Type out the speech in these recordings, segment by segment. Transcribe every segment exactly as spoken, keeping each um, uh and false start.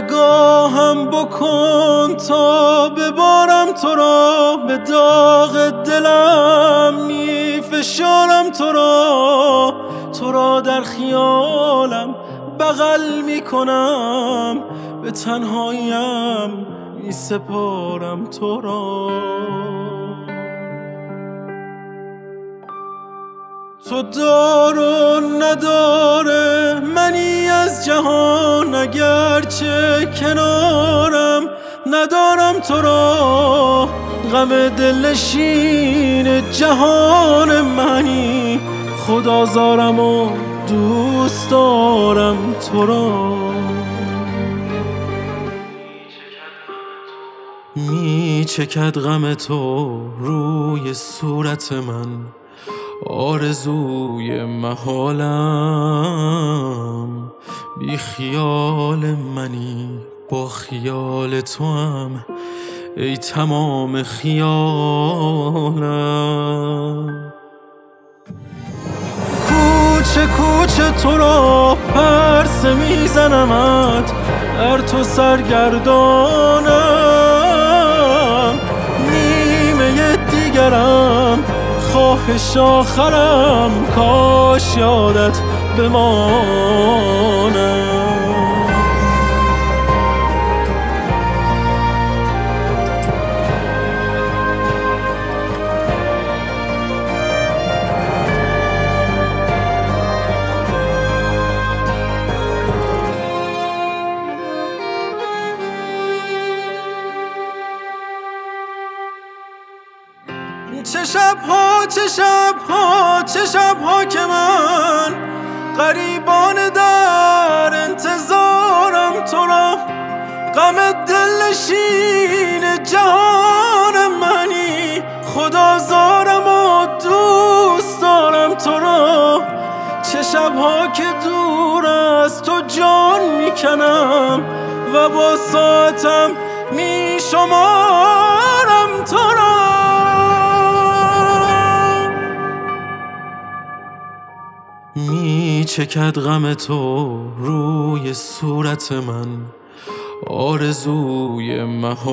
نگاهم بکن تا ببارم تو را، به داغ دلم می فشارم تو را، تو را در خیالم بغل می کنم، به تنهاییم می سپارم تو را. تو دار و نداره منی از جهان، اگرچه کنارم ندارم تو را، غم دلنشین جهان منی، خدازارم و دوست دارم تو را. می چکد غم تو روی صورت من، آرزوی محالم، بی خیال منی با خیال تو هم، ای تمام خیالم. کوچه کوچه تو را پرسه میزنمت، در تو سرگردانم، نیمه دیگرم خواهش آخرم، کاش یادت بمانم. چه شب‌ها چه شب‌ها چه شب‌ها که من غریبانه در انتظارم تو را، غم دلنشین جهان منی، خدازارم و دوست دارم تو را. چه شب‌ها که دور از تو جان میکنم و با ساعتم میشمارم تو را. می چکد غم تو روی صورت من، آرزوی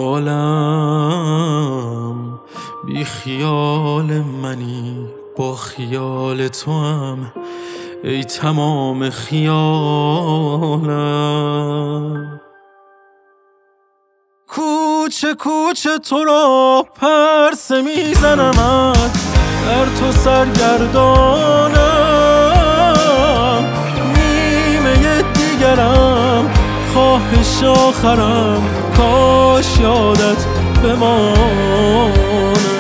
محالم، بی خیال منی با خیال تو هم، ای تمام خیالم. کوچه کوچه تو را پرسه میزنمت، در تو سرگردانم، نیمه دیگرم خواهش آخرم، کاش یادت بمانم.